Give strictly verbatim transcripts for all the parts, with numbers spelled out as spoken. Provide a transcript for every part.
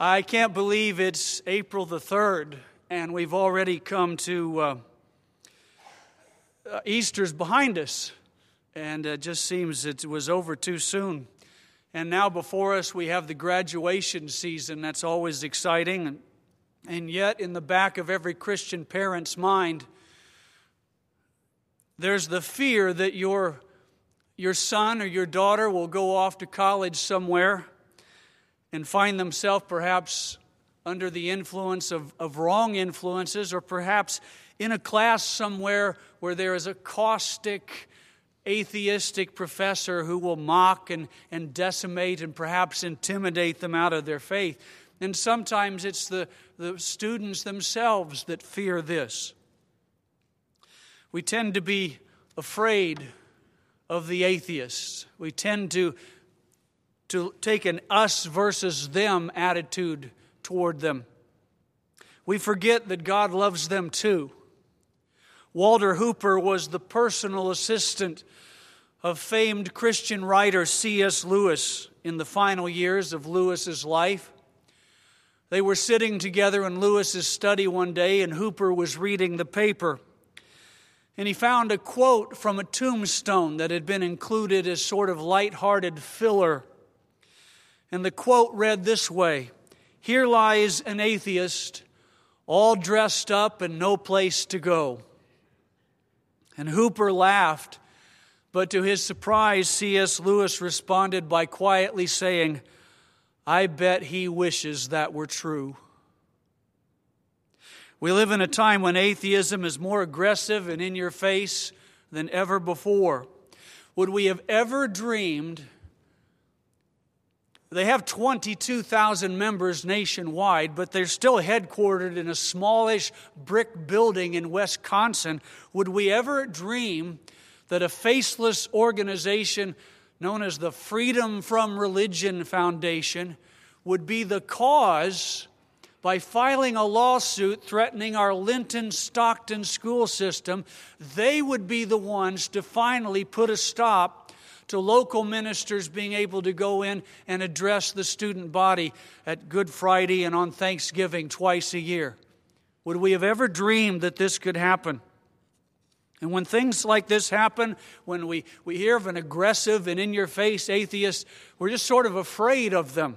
I can't believe it's April the third, and we've already come to uh, uh, Easter's behind us, and it just seems it was over too soon. And now before us we have the graduation season. That's always exciting, and, and yet in the back of every Christian parent's mind, there's the fear that your, your son or your daughter will go off to college somewhere and find themselves perhaps under the influence of, of wrong influences, or perhaps in a class somewhere where there is a caustic, atheistic professor who will mock and, and decimate and perhaps intimidate them out of their faith. And sometimes it's the, the students themselves that fear this. We tend to be afraid of the atheists. We tend to to take an us versus them attitude toward them. We forget that God loves them too. Walter Hooper was the personal assistant of famed Christian writer C S Lewis in the final years of Lewis's life. They were sitting together in Lewis's study one day, and Hooper was reading the paper. And he found a quote from a tombstone that had been included as sort of lighthearted filler. And the quote read this way: "Here lies an atheist, all dressed up and no place to go." And Hooper laughed, but to his surprise, C S Lewis responded by quietly saying, "I bet he wishes that were true." We live in a time when atheism is more aggressive and in your face than ever before. Would we have ever dreamed? They have twenty-two thousand members nationwide, but they're still headquartered in a smallish brick building in Wisconsin. Would we ever dream that a faceless organization known as the Freedom from Religion Foundation would be the cause, by filing a lawsuit threatening our Linton-Stockton school system, they would be the ones to finally put a stop to local ministers being able to go in and address the student body at Good Friday and on Thanksgiving twice a year? Would we have ever dreamed that this could happen? And when things like this happen, when we, we hear of an aggressive and in-your-face atheist, we're just sort of afraid of them.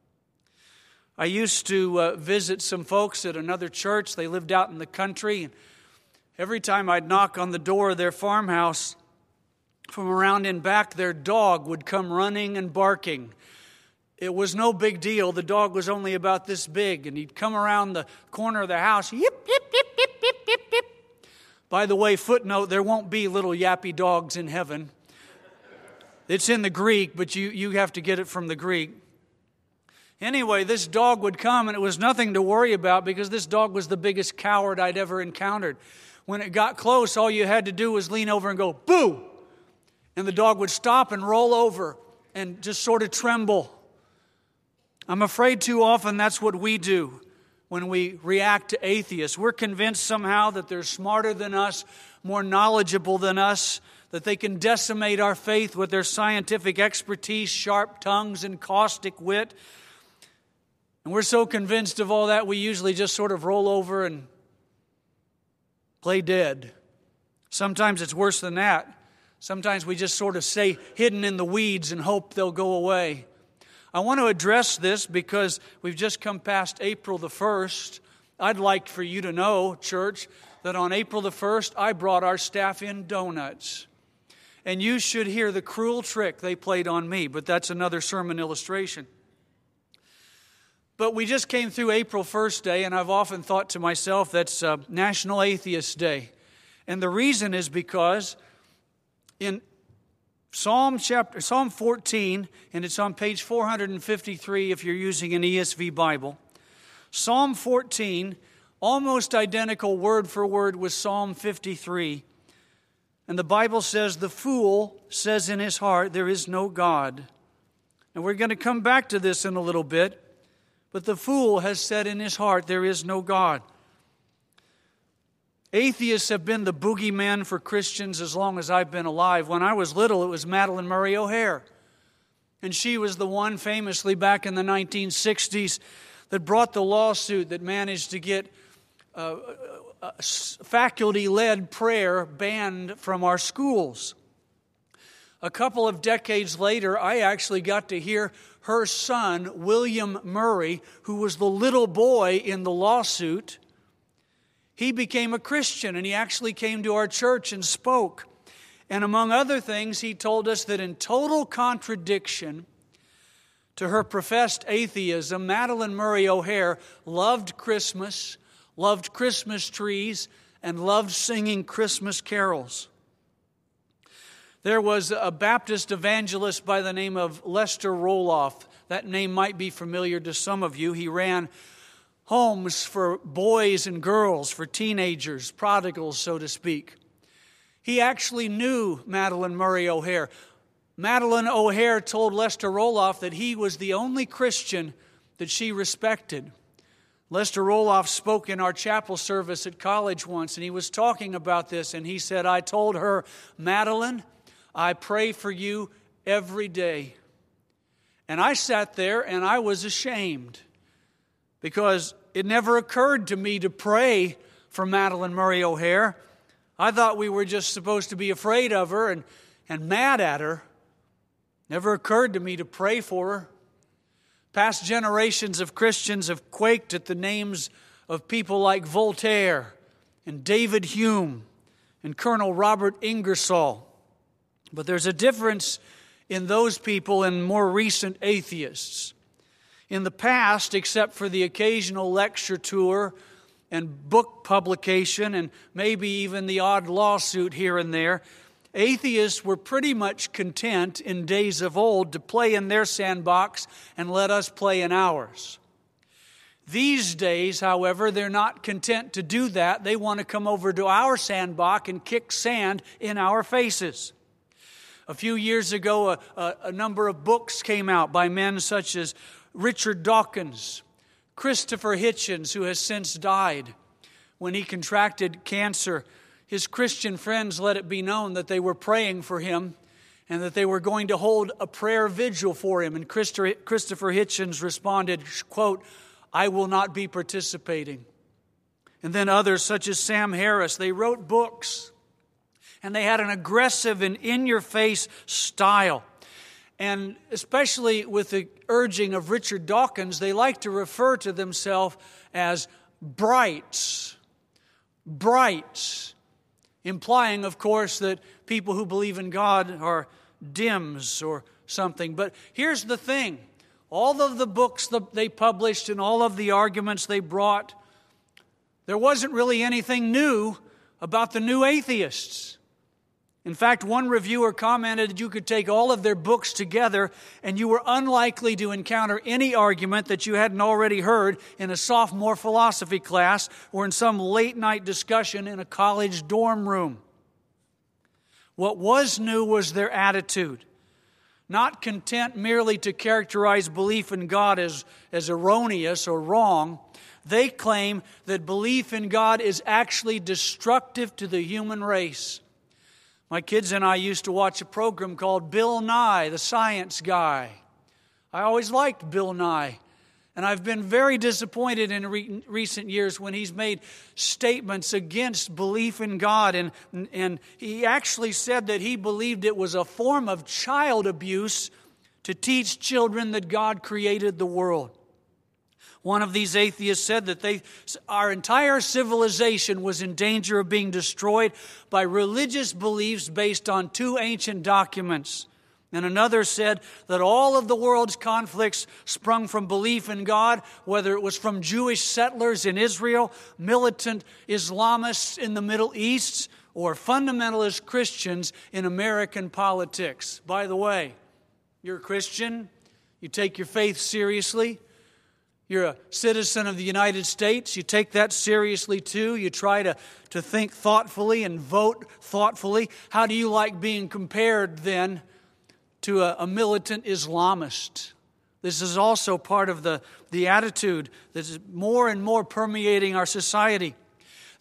I used to uh, visit some folks at another church. They lived out in the country. And every time I'd knock on the door of their farmhouse, from around in back, their dog would come running and barking. It was no big deal. The dog was only about this big, and he'd come around the corner of the house, yip, yip, yip, yip, yip, yip, yip. By the way, footnote, there won't be little yappy dogs in heaven. It's in the Greek, but you, you have to get it from the Greek. Anyway, this dog would come, and it was nothing to worry about because this dog was the biggest coward I'd ever encountered. When it got close, all you had to do was lean over and go, "Boo!" And the dog would stop and roll over and just sort of tremble. I'm afraid too often that's what we do when we react to atheists. We're convinced somehow that they're smarter than us, more knowledgeable than us, that they can decimate our faith with their scientific expertise, sharp tongues, and caustic wit. And we're so convinced of all that, we usually just sort of roll over and play dead. Sometimes it's worse than that. Sometimes we just sort of stay hidden in the weeds and hope they'll go away. I want to address this because we've just come past April the first. I'd like for you to know, church, that on April the first, I brought our staff in donuts. And you should hear the cruel trick they played on me, but that's another sermon illustration. But we just came through April first Day, and I've often thought to myself, that's uh, National Atheist Day. And the reason is because in Psalm chapter Psalm fourteen, and it's on page four hundred fifty-three if you're using an E S V Bible. Psalm fourteen, almost identical word for word with Psalm fifty-three. And the Bible says, "The fool says in his heart, there is no God." And we're going to come back to this in a little bit. But the fool has said in his heart, there is no God. Atheists have been the boogeyman for Christians as long as I've been alive. When I was little, it was Madalyn Murray O'Hair. And she was the one famously back in the nineteen sixties that brought the lawsuit that managed to get uh, uh, faculty-led prayer banned from our schools. A couple of decades later, I actually got to hear her son, William Murray, who was the little boy in the lawsuit. He became a Christian, and he actually came to our church and spoke. And among other things, he told us that in total contradiction to her professed atheism, Madalyn Murray O'Hair loved Christmas, loved Christmas trees, and loved singing Christmas carols. There was a Baptist evangelist by the name of Lester Roloff. That name might be familiar to some of you. He ran homes for boys and girls, for teenagers, prodigals, so to speak. He actually knew Madalyn Murray O'Hair. Madalyn O'Hair told Lester Roloff that he was the only Christian that she respected. Lester Roloff spoke in our chapel service at college once, and he was talking about this, and he said, I told her, Madalyn, I pray for you every day. And I sat there and I was ashamed because it never occurred to me to pray for Madalyn Murray O'Hair. I thought we were just supposed to be afraid of her and, and mad at her. Never occurred to me to pray for her. Past generations of Christians have quaked at the names of people like Voltaire and David Hume and Colonel Robert Ingersoll. But there's a difference in those people and more recent atheists. In the past, except for the occasional lecture tour and book publication and maybe even the odd lawsuit here and there, atheists were pretty much content in days of old to play in their sandbox and let us play in ours. These days, however, they're not content to do that. They want to come over to our sandbox and kick sand in our faces. A few years ago, a, a, a number of books came out by men such as Richard Dawkins, Christopher Hitchens, who has since died. When he contracted cancer, his Christian friends let it be known that they were praying for him and that they were going to hold a prayer vigil for him. And Christopher Hitchens responded, quote, I will not be participating. And then others such as Sam Harris, they wrote books. And they had an aggressive and in-your-face style. And especially with the urging of Richard Dawkins, they like to refer to themselves as brights. Brights. Implying, of course, that people who believe in God are dims or something. But here's the thing. All of the books that they published and all of the arguments they brought, there wasn't really anything new about the new atheists. In fact, one reviewer commented that you could take all of their books together and you were unlikely to encounter any argument that you hadn't already heard in a sophomore philosophy class or in some late-night discussion in a college dorm room. What was new was their attitude. Not content merely to characterize belief in God as, as erroneous or wrong, they claim that belief in God is actually destructive to the human race. My kids and I used to watch a program called Bill Nye, the Science Guy. I always liked Bill Nye, and I've been very disappointed in re- recent years when he's made statements against belief in God, and, and he actually said that he believed it was a form of child abuse to teach children that God created the world. One of these atheists said that they, our entire civilization was in danger of being destroyed by religious beliefs based on two ancient documents. And another said that all of the world's conflicts sprung from belief in God, whether it was from Jewish settlers in Israel, militant Islamists in the Middle East, or fundamentalist Christians in American politics. By the way, you're a Christian, you take your faith seriously. You're a citizen of the United States. You take that seriously too. You try to, to think thoughtfully and vote thoughtfully. How do you like being compared then to a, a militant Islamist? This is also part of the, the attitude that is more and more permeating our society.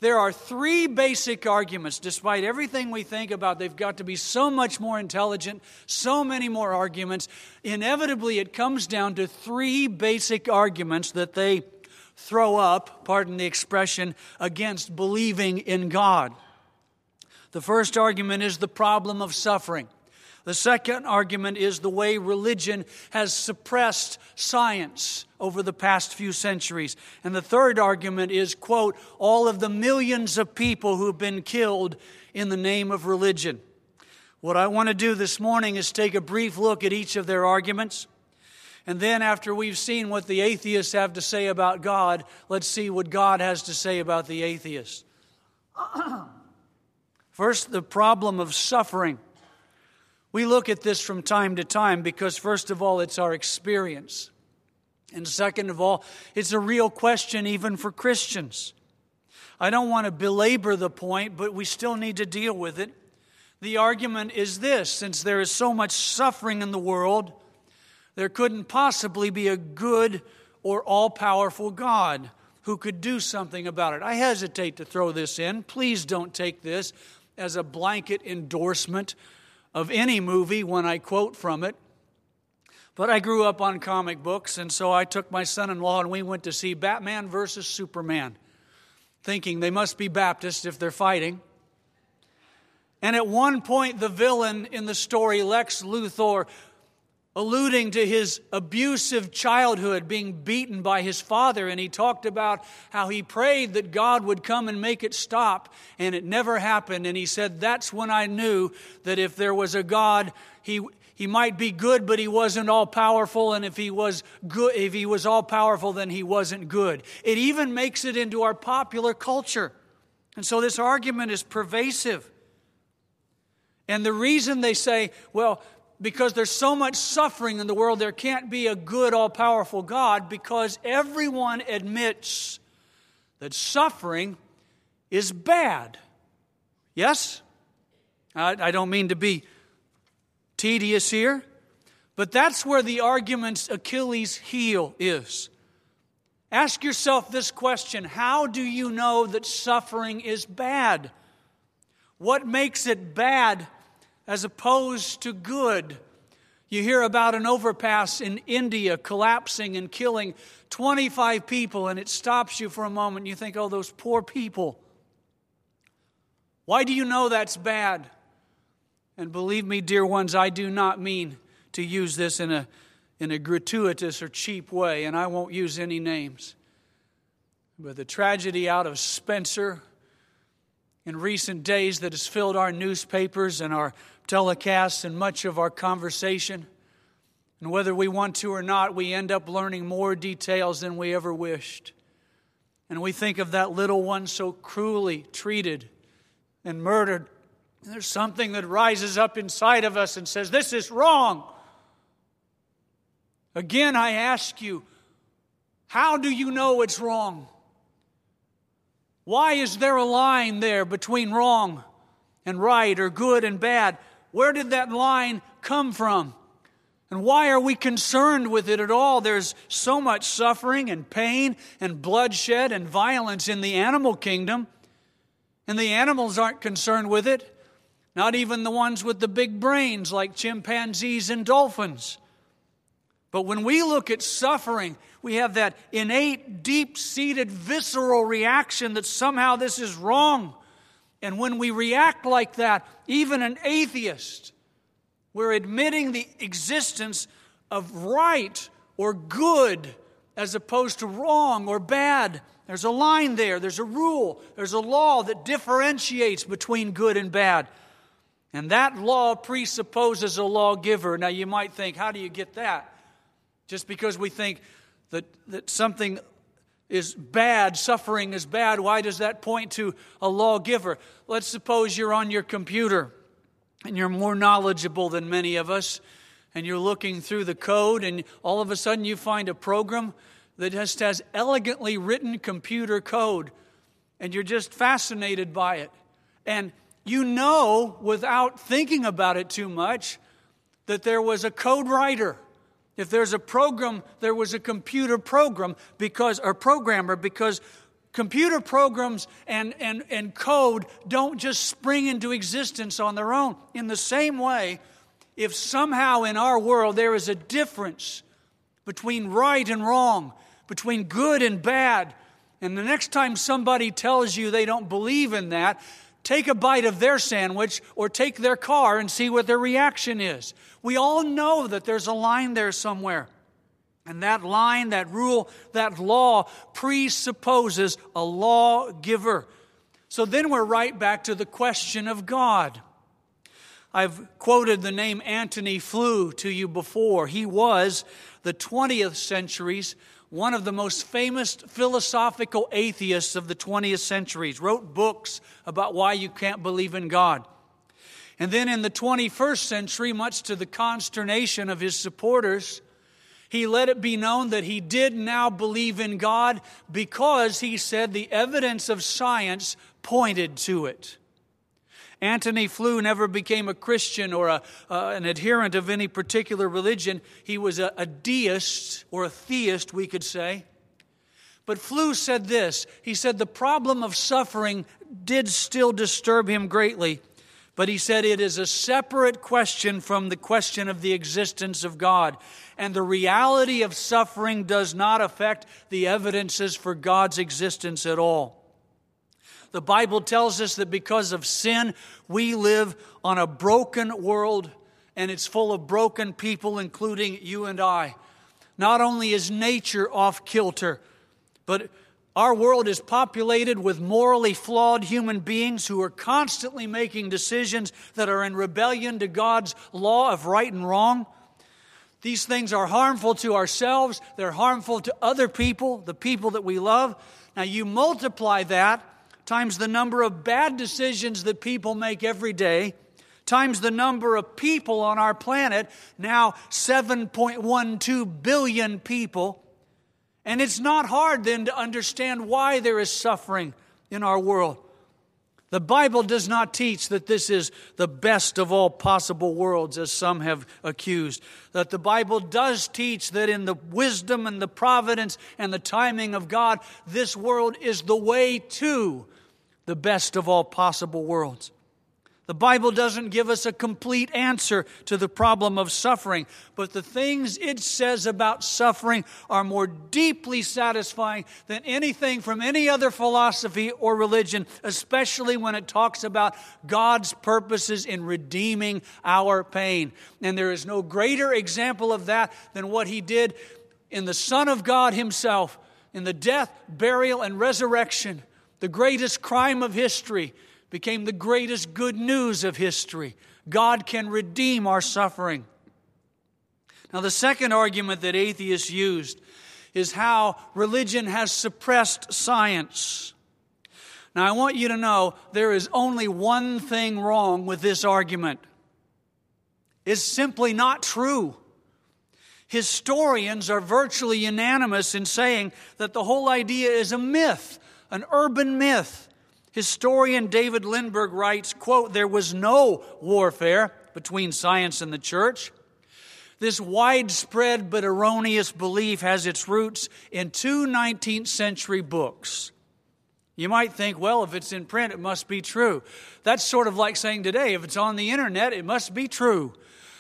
There are three basic arguments. Despite everything we think about, they've got to be so much more intelligent, so many more arguments. Inevitably, it comes down to three basic arguments that they throw up, pardon the expression, against believing in God. The first argument is the problem of suffering. The second argument is the way religion has suppressed science over the past few centuries. And the third argument is, quote, all of the millions of people who've been killed in the name of religion. What I want to do this morning is take a brief look at each of their arguments. And then after we've seen what the atheists have to say about God, let's see what God has to say about the atheists. First, the problem of suffering. We look at this from time to time because, first of all, it's our experience. And second of all, it's a real question even for Christians. I don't want to belabor the point, but we still need to deal with it. The argument is this: since there is so much suffering in the world, there couldn't possibly be a good or all-powerful God who could do something about it. I hesitate to throw this in. Please don't take this as a blanket endorsement of any movie when I quote from it. But I grew up on comic books, and so I took my son-in-law and we went to see Batman versus Superman, thinking they must be Baptist if they're fighting. And at one point, the villain in the story, Lex Luthor, alluding to his abusive childhood, being beaten by his father, and he talked about how he prayed that God would come and make it stop, and it never happened. And he said, that's when I knew that if there was a God, he he might be good, but he wasn't all powerful, and if he was good, if he was all powerful, then he wasn't good. It even makes it into our popular culture. And so this argument is pervasive. And the reason they say, well, because there's so much suffering in the world, there can't be a good, all-powerful God, because everyone admits that suffering is bad. Yes? I, I don't mean to be tedious here, but that's where the argument's Achilles' heel is. Ask yourself this question: how do you know that suffering is bad? What makes it bad as opposed to good? You hear about an overpass in India collapsing and killing twenty-five people, and it stops you for a moment. You think, oh, those poor people. Why do you know that's bad? And believe me, dear ones, I do not mean to use this in a, in a gratuitous or cheap way, and I won't use any names. But the tragedy out of Spencer in recent days that has filled our newspapers and our telecasts and much of our conversation. And whether we want to or not, we end up learning more details than we ever wished. And we think of that little one so cruelly treated and murdered. And there's something that rises up inside of us and says, this is wrong. Again, I ask you, how do you know it's wrong? Why is there a line there between wrong and right, or good and bad? Where did that line come from? And why are we concerned with it at all? There's so much suffering and pain and bloodshed and violence in the animal kingdom, and the animals aren't concerned with it. Not even the ones with the big brains like chimpanzees and dolphins. But when we look at suffering, we have that innate, deep-seated, visceral reaction that somehow this is wrong. And when we react like that, even an atheist, we're admitting the existence of right or good as opposed to wrong or bad. There's a line there. There's a rule. There's a law that differentiates between good and bad. And that law presupposes a lawgiver. Now you might think, how do you get that? Just because we think that, that something is bad, suffering is bad, why does that point to a lawgiver? Let's suppose you're on your computer and you're more knowledgeable than many of us, and you're looking through the code, and all of a sudden you find a program that just has elegantly written computer code, and you're just fascinated by it. And you know, without thinking about it too much, that there was a code writer. If there's a program, there was a computer program because or programmer because Computer programs and, and, and code don't just spring into existence on their own. In the same way, if somehow in our world there is a difference between right and wrong, between good and bad, and the next time somebody tells you they don't believe in that, take a bite of their sandwich or take their car and see what their reaction is. We all know that there's a line there somewhere. And that line, that rule, that law presupposes a lawgiver. So then we're right back to the question of God. I've quoted the name Antony Flew to you before. He was the twentieth century's one of the most famous philosophical atheists of the twentieth century. Wrote books about why you can't believe in God. And then in the twenty-first century, much to the consternation of his supporters, he let it be known that he did now believe in God because, he said, the evidence of science pointed to it. Antony Flew never became a Christian or a, uh, an adherent of any particular religion. He was a, a deist or a theist, we could say. But Flew said this. He said the problem of suffering did still disturb him greatly. But he said it is a separate question from the question of the existence of God. And the reality of suffering does not affect the evidences for God's existence at all. The Bible tells us that because of sin, we live on a broken world, and it's full of broken people, including you and I. Not only is nature off kilter, but our world is populated with morally flawed human beings who are constantly making decisions that are in rebellion to God's law of right and wrong. These things are harmful to ourselves. They're harmful to other people, the people that we love. Now you multiply that times the number of bad decisions that people make every day, times the number of people on our planet, now seven point one two billion people. And it's not hard then to understand why there is suffering in our world. The Bible does not teach that this is the best of all possible worlds, as some have accused. That the Bible does teach that in the wisdom and the providence and the timing of God, this world is the way to the best of all possible worlds. The Bible doesn't give us a complete answer to the problem of suffering, but the things it says about suffering are more deeply satisfying than anything from any other philosophy or religion, especially when it talks about God's purposes in redeeming our pain. And there is no greater example of that than what He did in the Son of God Himself, in the death, burial, and resurrection, the greatest crime of history, became the greatest good news of history. God can redeem our suffering. Now, the second argument that atheists used is how religion has suppressed science. Now, I want you to know there is only one thing wrong with this argument. It's simply not true. Historians are virtually unanimous in saying that the whole idea is a myth, an urban myth. Historian David Lindbergh writes, quote, "There was no warfare between science and the church. This widespread but erroneous belief has its roots in two nineteenth century books." You might think, well, if it's in print, it must be true. That's sort of like saying today, if it's on the internet, it must be true.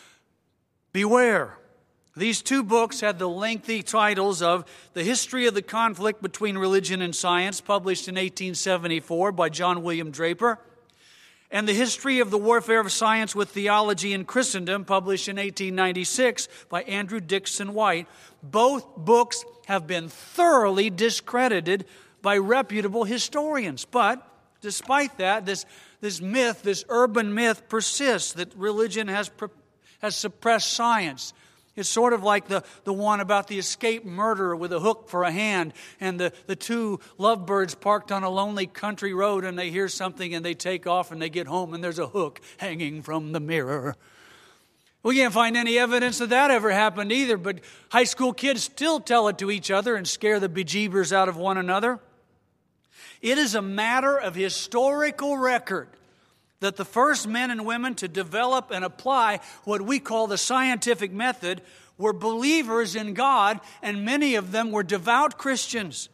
Beware. These two books had the lengthy titles of The History of the Conflict Between Religion and Science, published in eighteen seventy-four by John William Draper, and The History of the Warfare of Science with Theology in Christendom, published in eighteen ninety-six by Andrew Dickson White. Both books have been thoroughly discredited by reputable historians. But despite that, this, this myth, this urban myth persists that religion has, has suppressed science. It's sort of like the, the one about the escaped murderer with a hook for a hand and the, the two lovebirds parked on a lonely country road and they hear something and they take off and they get home and there's a hook hanging from the mirror. We can't find any evidence that that ever happened either, but high school kids still tell it to each other and scare the bejeebers out of one another. It is a matter of historical record that the first men and women to develop and apply what we call the scientific method were believers in God, and many of them were devout Christians.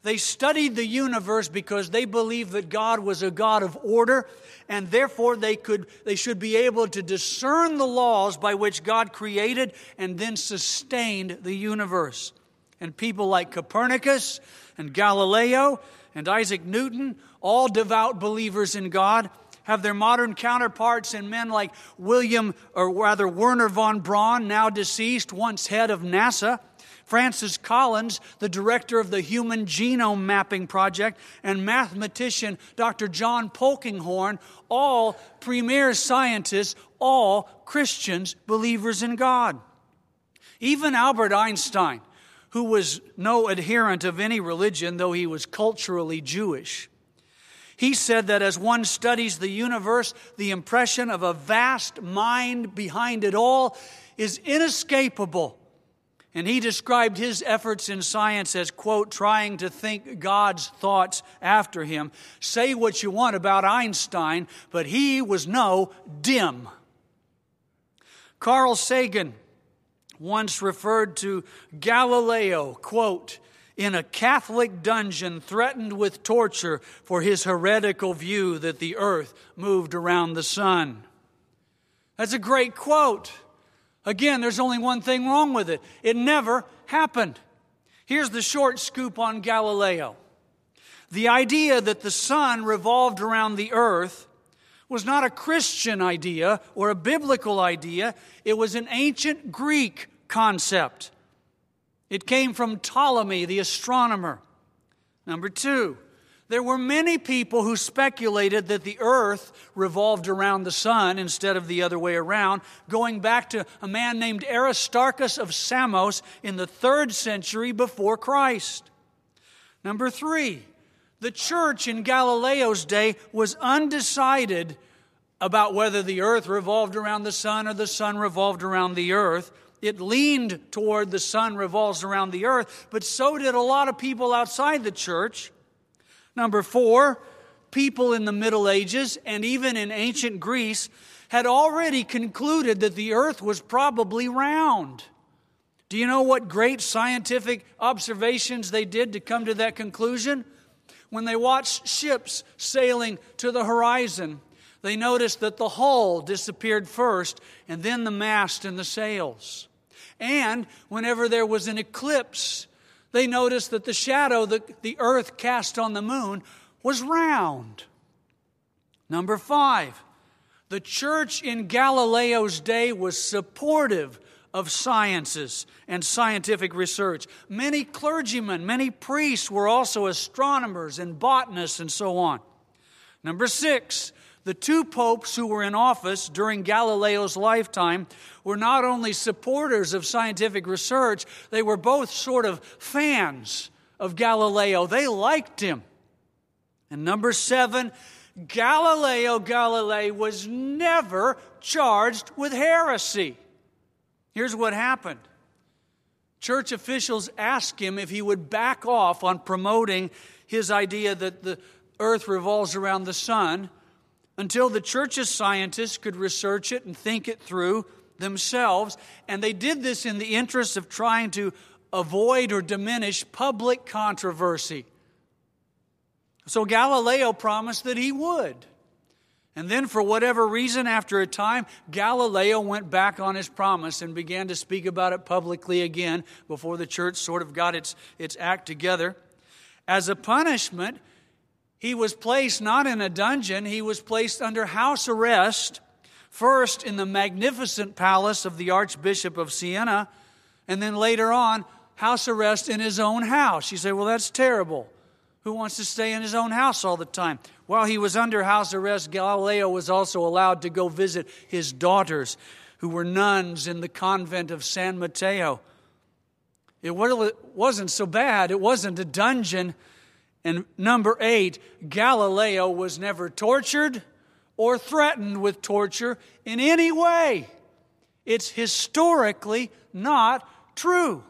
They studied the universe because they believed that God was a God of order, and therefore they could they should be able to discern the laws by which God created and then sustained the universe. And people like Copernicus and Galileo and Isaac Newton, all devout believers in God, have their modern counterparts in men like William, or rather Werner von Braun, now deceased, once head of NASA, Francis Collins, the director of the Human Genome Mapping Project, and mathematician Doctor John Polkinghorne, all premier scientists, all Christians, believers in God. Even Albert Einstein, who was no adherent of any religion, though he was culturally Jewish, he said that as one studies the universe, the impression of a vast mind behind it all is inescapable. And he described his efforts in science as, quote, trying to think God's thoughts after him. Say what you want about Einstein, but he was no dim. Carl Sagan once referred to Galileo, quote, in a Catholic dungeon threatened with torture for his heretical view that the earth moved around the sun. That's a great quote. Again, there's only one thing wrong with it. It never happened. Here's the short scoop on Galileo. The idea that the sun revolved around the earth was not a Christian idea or a biblical idea. It was an ancient Greek concept. It came from Ptolemy, the astronomer. Number two, there were many people who speculated that the earth revolved around the sun instead of the other way around, going back to a man named Aristarchus of Samos in the third century before Christ. Number three, the church in Galileo's day was undecided about whether the earth revolved around the sun or the sun revolved around the earth. It leaned toward the sun revolves around the earth, but so did a lot of people outside the church. Number four, people in the Middle Ages and even in ancient Greece had already concluded that the earth was probably round. Do you know what great scientific observations they did to come to that conclusion? When they watched ships sailing to the horizon, they noticed that the hull disappeared first and then the mast and the sails. And whenever there was an eclipse, they noticed that the shadow that the earth cast on the moon was round. Number five, the church in Galileo's day was supportive of sciences and scientific research. Many clergymen, many priests were also astronomers and botanists and so on. Number six, the two popes who were in office during Galileo's lifetime were not only supporters of scientific research, they were both sort of fans of Galileo. They liked him. And number seven, Galileo Galilei was never charged with heresy. Here's what happened. Church officials asked him if he would back off on promoting his idea that the earth revolves around the sun until the church's scientists could research it and think it through themselves. And they did this in the interest of trying to avoid or diminish public controversy. So Galileo promised that he would. And then for whatever reason, after a time, Galileo went back on his promise and began to speak about it publicly again before the church sort of got its, its act together. As a punishment, he was placed not in a dungeon, he was placed under house arrest, first in the magnificent palace of the Archbishop of Siena, and then later on, house arrest in his own house. You say, well, that's terrible. Who wants to stay in his own house all the time? While he was under house arrest, Galileo was also allowed to go visit his daughters, who were nuns in the convent of San Mateo. It wasn't so bad. It wasn't a dungeon. And number eight, Galileo was never tortured or threatened with torture in any way. It's historically not true.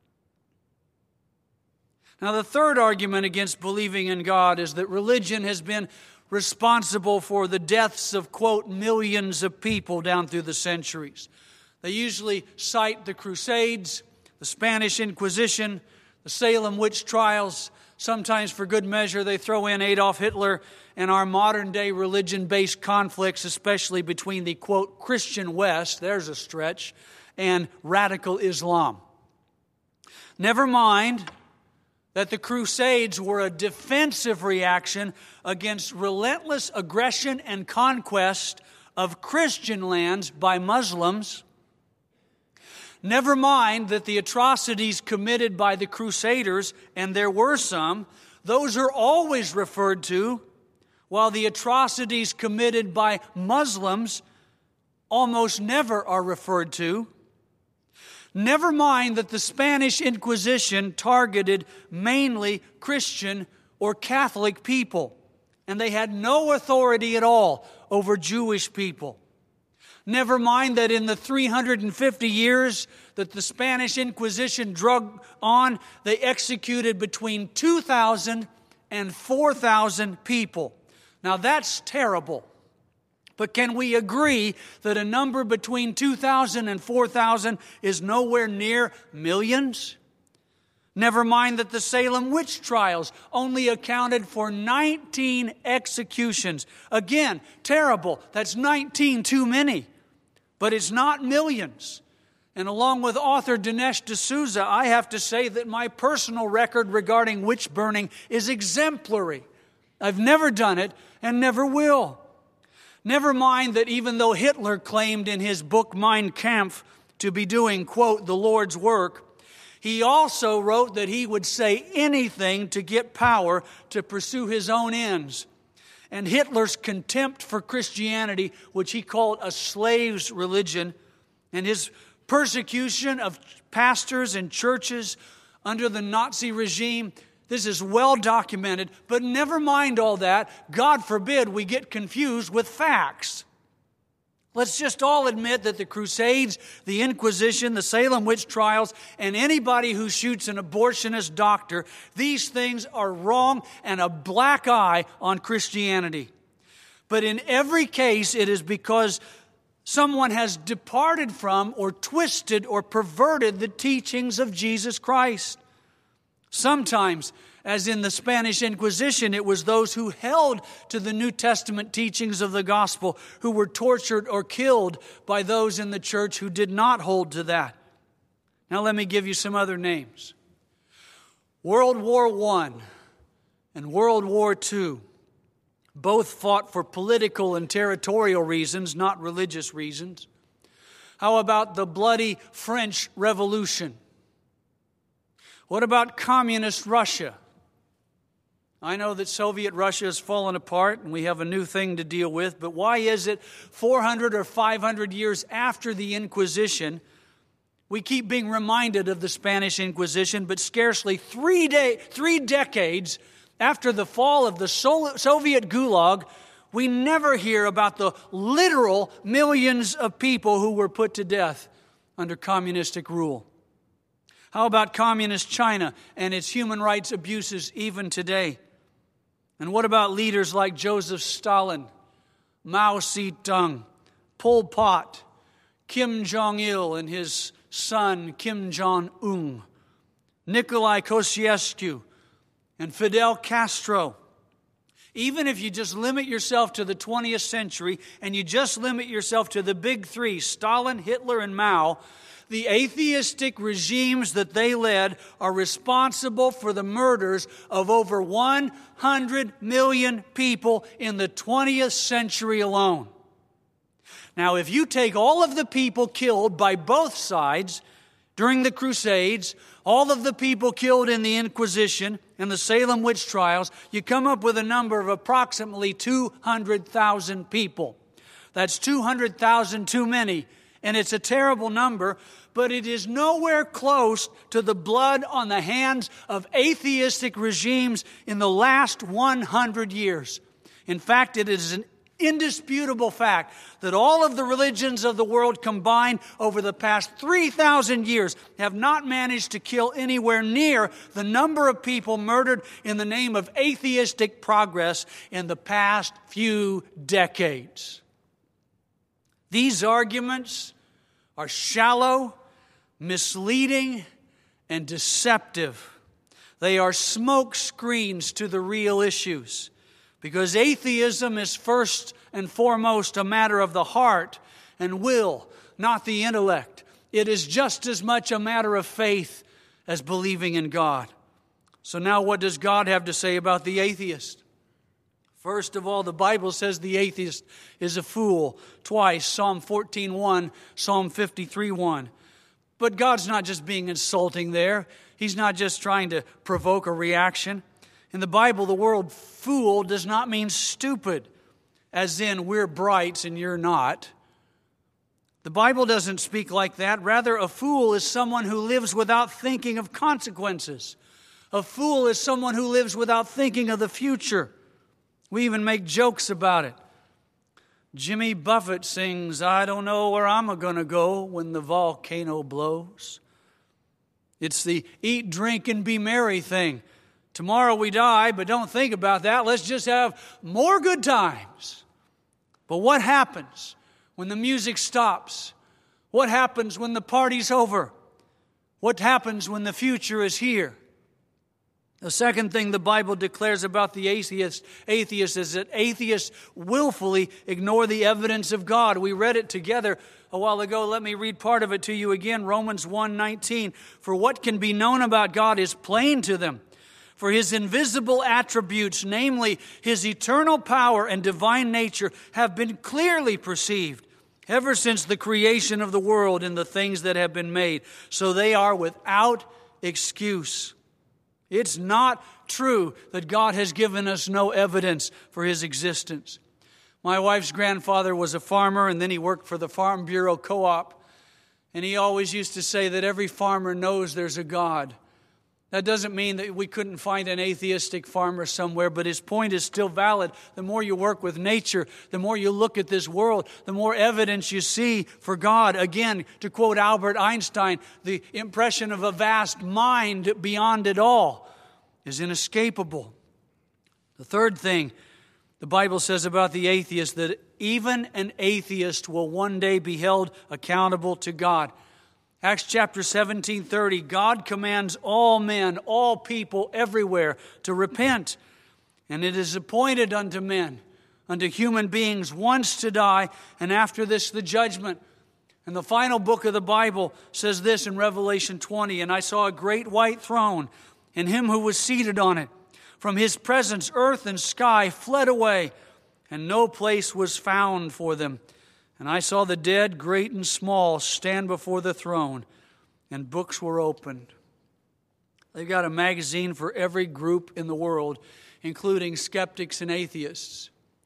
Now, the third argument against believing in God is that religion has been responsible for the deaths of, quote, millions of people down through the centuries. They usually cite the Crusades, the Spanish Inquisition, the Salem witch trials, Sometimes for good measure they throw in Adolf Hitler and our modern day religion-based conflicts, especially between the, quote, Christian West, there's a stretch, and radical Islam. Never mind that the Crusades were a defensive reaction against relentless aggression and conquest of Christian lands by Muslims. Never mind that the atrocities committed by the Crusaders, and there were some, those are always referred to, while the atrocities committed by Muslims almost never are referred to. Never mind that the Spanish Inquisition targeted mainly Christian or Catholic people, and they had no authority at all over Jewish people. Never mind that in the three hundred fifty years that the Spanish Inquisition drug on, they executed between two thousand and four thousand people. Now that's terrible. But can we agree that a number between two thousand and four thousand is nowhere near millions? Never mind that the Salem witch trials only accounted for nineteen executions. Again, terrible. That's nineteen too many. But it's not millions. And along with author Dinesh D'Souza, I have to say that my personal record regarding witch burning is exemplary. I've never done it and never will. Never mind that even though Hitler claimed in his book Mein Kampf to be doing, quote, the Lord's work, he also wrote that he would say anything to get power to pursue his own ends. And Hitler's contempt for Christianity, which he called a slave's religion, and his persecution of pastors and churches under the Nazi regime, this is well documented. But never mind all that. God forbid we get confused with facts. Let's just all admit that the Crusades, the Inquisition, the Salem witch trials, and anybody who shoots an abortionist doctor, these things are wrong and a black eye on Christianity. But in every case, it is because someone has departed from or twisted or perverted the teachings of Jesus Christ. Sometimes, as in the Spanish Inquisition, it was those who held to the New Testament teachings of the gospel who were tortured or killed by those in the church who did not hold to that. Now let me give you some other names. World War One and World War Two both fought for political and territorial reasons, not religious reasons. How about the bloody French Revolution? What about communist Russia? I know that Soviet Russia has fallen apart and we have a new thing to deal with, but why is it four hundred or five hundred years after the Inquisition, we keep being reminded of the Spanish Inquisition, but scarcely three, day, three decades after the fall of the Soviet Gulag, we never hear about the literal millions of people who were put to death under communistic rule? How about communist China and its human rights abuses even today? And what about leaders like Joseph Stalin, Mao Zedong, Pol Pot, Kim Jong-il and his son Kim Jong-un, Nikolai Kościuszko, and Fidel Castro? Even if you just limit yourself to the twentieth century and you just limit yourself to the big three, Stalin, Hitler, and Mao, the atheistic regimes that they led are responsible for the murders of over one hundred million people in the twentieth century alone. Now, if you take all of the people killed by both sides during the Crusades, all of the people killed in the Inquisition and the Salem witch trials, you come up with a number of approximately two hundred thousand people. That's two hundred thousand too many, and it's a terrible number, but it is nowhere close to the blood on the hands of atheistic regimes in the last one hundred years. In fact, it is an indisputable fact that all of the religions of the world combined over the past three thousand years have not managed to kill anywhere near the number of people murdered in the name of atheistic progress in the past few decades. These arguments are shallow, misleading, and deceptive. They are smoke screens to the real issues. Because atheism is first and foremost a matter of the heart and will, not the intellect. It is just as much a matter of faith as believing in God. So now what does God have to say about the atheist? First of all, the Bible says the atheist is a fool. Twice, Psalm fourteen one, Psalm fifty-three one. But God's not just being insulting there. He's not just trying to provoke a reaction. In the Bible, the word fool does not mean stupid, as in we're brights and you're not. The Bible doesn't speak like that. Rather, a fool is someone who lives without thinking of consequences. A fool is someone who lives without thinking of the future. We even make jokes about it. Jimmy Buffett sings, "I don't know where I'm going to go when the volcano blows." It's the eat, drink, and be merry thing. Tomorrow we die, but don't think about that. Let's just have more good times. But what happens when the music stops? What happens when the party's over? What happens when the future is here? The second thing the Bible declares about the atheist, atheist is that atheists willfully ignore the evidence of God. We read it together a while ago. Let me read part of it to you again. Romans one nineteen. For what can be known about God is plain to them. For His invisible attributes, namely His eternal power and divine nature, have been clearly perceived ever since the creation of the world and the things that have been made. So they are without excuse. It's not true that God has given us no evidence for His existence. My wife's grandfather was a farmer, and then he worked for the Farm Bureau Co-op. And he always used to say that every farmer knows there's a God. That doesn't mean that we couldn't find an atheistic farmer somewhere, but his point is still valid. The more you work with nature, the more you look at this world, the more evidence you see for God. Again, to quote Albert Einstein, the impression of a vast mind beyond it all is inescapable. The third thing the Bible says about the atheist, that even an atheist will one day be held accountable to God. Acts chapter seventeen thirty, God commands all men, all people everywhere to repent. And it is appointed unto men, unto human beings, once to die, and after this the judgment. And the final book of the Bible says this in Revelation twenty, and I saw a great white throne, and Him who was seated on it. From His presence earth and sky fled away, and no place was found for them. And I saw the dead, great and small, stand before the throne, and books were opened. They've got a magazine for every group in the world, including skeptics and atheists.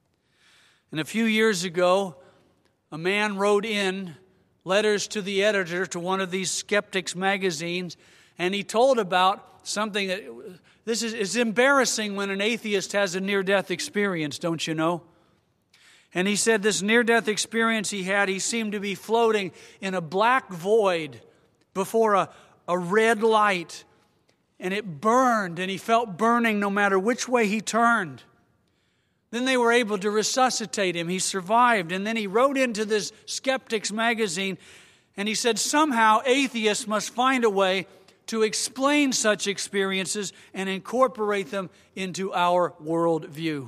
And a few years ago, a man wrote in letters to the editor to one of these skeptics magazines, and he told about something that, this is it's embarrassing when an atheist has a near-death experience, don't you know? And he said this near-death experience he had, he seemed to be floating in a black void before a, a red light. And it burned, and he felt burning no matter which way he turned. Then they were able to resuscitate him. He survived. And then he wrote into this Skeptics magazine, and he said, somehow atheists must find a way to explain such experiences and incorporate them into our worldview.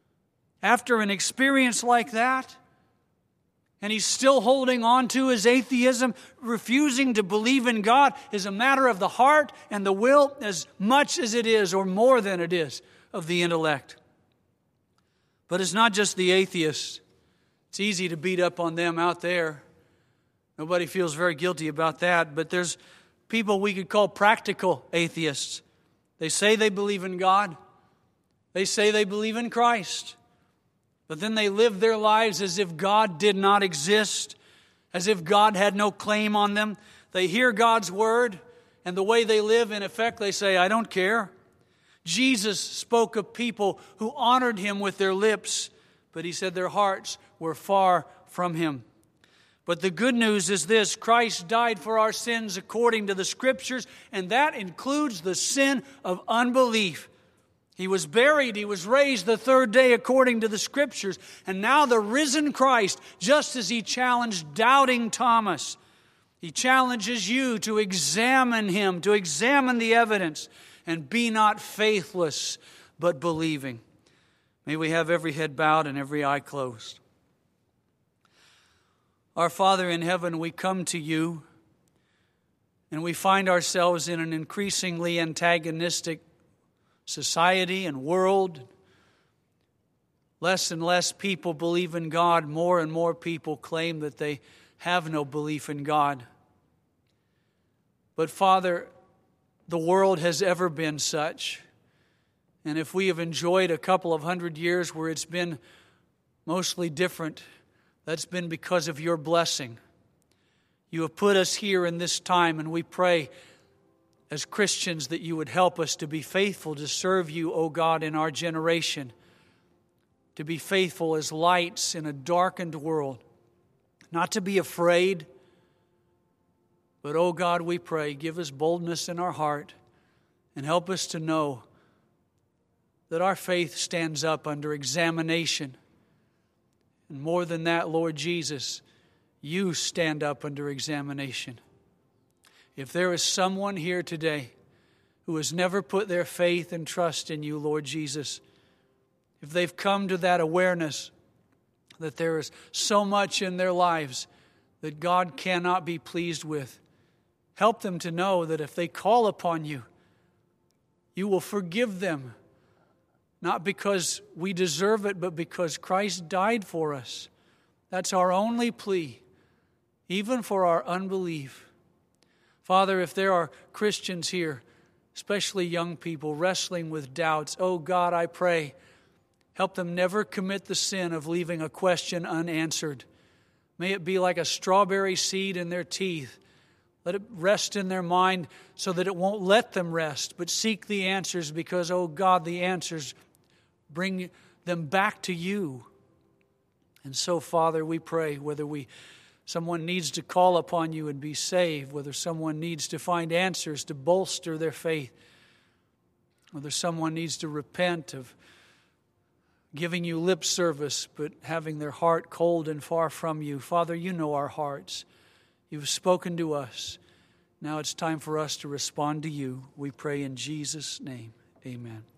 After an experience like that, and he's still holding on to his atheism, refusing to believe in God, is a matter of the heart and the will as much as it is, or more than it is, of the intellect. But it's not just the atheists. It's easy to beat up on them out there. Nobody feels very guilty about that. But there's people we could call practical atheists. They say they believe in God. They say they believe in Christ. But then they live their lives as if God did not exist, as if God had no claim on them. They hear God's word, and the way they live, in effect, they say, I don't care. Jesus spoke of people who honored Him with their lips, but He said their hearts were far from Him. But the good news is this: Christ died for our sins according to the Scriptures, and that includes the sin of unbelief. He was buried, He was raised the third day according to the Scriptures. And now the risen Christ, just as He challenged doubting Thomas, He challenges you to examine Him, to examine the evidence. and be not faithless, but believing. May we have every head bowed and every eye closed. Our Father in heaven, we come to you and we find ourselves in an increasingly antagonistic society and world. Less and less people believe in God. More and more people claim that they have no belief in God. But Father, the world has ever been such. And if we have enjoyed a couple of hundred years where it's been mostly different, that's been because of your blessing. You have put us here in this time, and we pray as Christians that you would help us to be faithful to serve you, O God, in our generation, to be faithful as lights in a darkened world, not to be afraid, but, O God, we pray, give us boldness in our heart and help us to know that our faith stands up under examination. And more than that, Lord Jesus, you stand up under examination. If there is someone here today who has never put their faith and trust in you, Lord Jesus, if they've come to that awareness that there is so much in their lives that God cannot be pleased with, help them to know that if they call upon you, you will forgive them. Not because we deserve it, but because Christ died for us. That's our only plea, even for our unbelief. Father, if there are Christians here, especially young people, wrestling with doubts, oh God, I pray, help them never commit the sin of leaving a question unanswered. May it be like a strawberry seed in their teeth. Let it rest in their mind so that it won't let them rest, but seek the answers because, oh God, the answers bring them back to you. And so, Father, we pray whether we someone needs to call upon you and be saved, whether someone needs to find answers to bolster their faith, whether someone needs to repent of giving you lip service but having their heart cold and far from you. Father, you know our hearts. You've spoken to us. Now it's time for us to respond to you. We pray in Jesus' name. Amen.